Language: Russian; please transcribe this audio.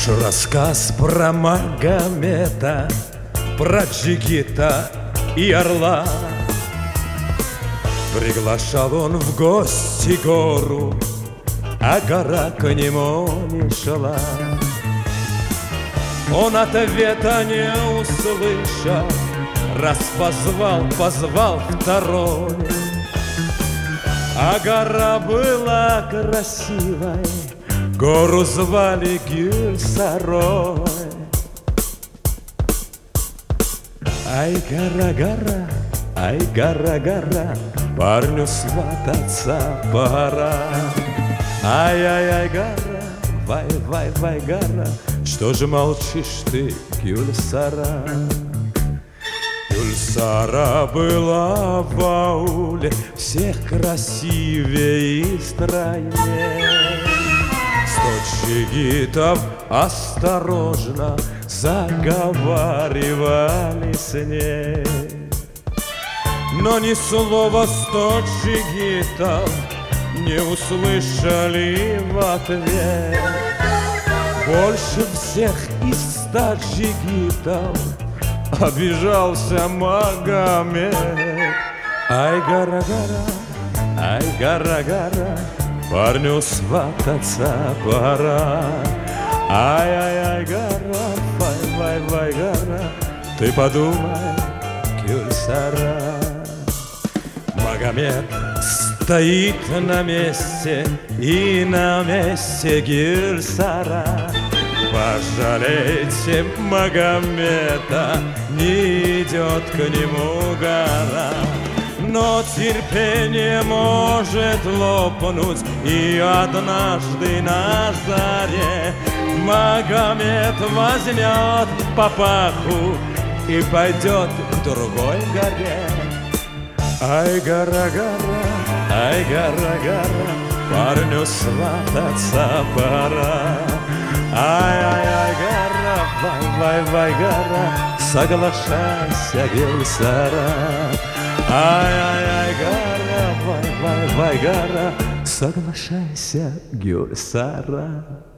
Наш рассказ про Магомета, про Джигита и орла. Приглашал он в гости гору, а гора к нему не шла. Он ответа не услышал, раз позвал второй. А гора была красивой, гору звали Гюльсарой. Ай, гора, ай, гора, парню свататься пора. Ай-яй-яй, гора, вай, гора, что же молчишь ты, Гюльсара? Гюльсара была в ауле всех красивее и стройнее. 100 джигитов осторожно заговаривали с ней, но ни слова 100 джигитов не услышали в ответ. Больше всех из 100 джигитов обижался Магомет. Ай, гора, парню свататься пора. Ай-яй-яй, гора, вай, гора, ты подумай, Гюльсара. Магомет стоит на месте, и на месте Гюльсара. Пожалейте Магомета, не идет к нему гора. Но терпение может лопнуть, и однажды на заре Магомет возьмет папаху и пойдет к другой горе. Ай, гора, парню свататься пора. Ай-яй-яй, гора, вай, гора, соглашайся, Гюльсара. Ай-яй-яй, гора, вай, гора, соглашайся, Гюльсара.